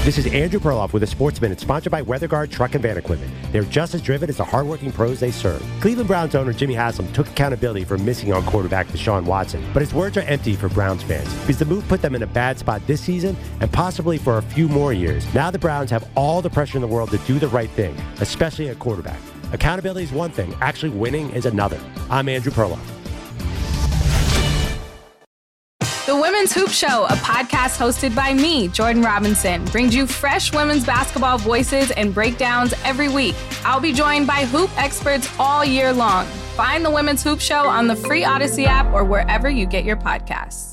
This is Andrew Perloff with a Sports Minute, sponsored by WeatherGuard Truck and Van Equipment. They're just as driven as the hardworking pros they serve. Cleveland Browns owner Jimmy Haslam took accountability for missing on quarterback Deshaun Watson, but his words are empty for Browns fans because the move put them in a bad spot this season and possibly for a few more years. Now the Browns have all the pressure in the world to do the right thing, especially at quarterback. Accountability is one thing, actually winning is another. I'm Andrew Perloff. The Women's Hoop Show, a podcast hosted by me, Jordan Robinson, brings you fresh women's basketball voices and breakdowns every week. I'll be joined by hoop experts all year long. Find the Women's Hoop Show on the free Odyssey app or wherever you get your podcasts.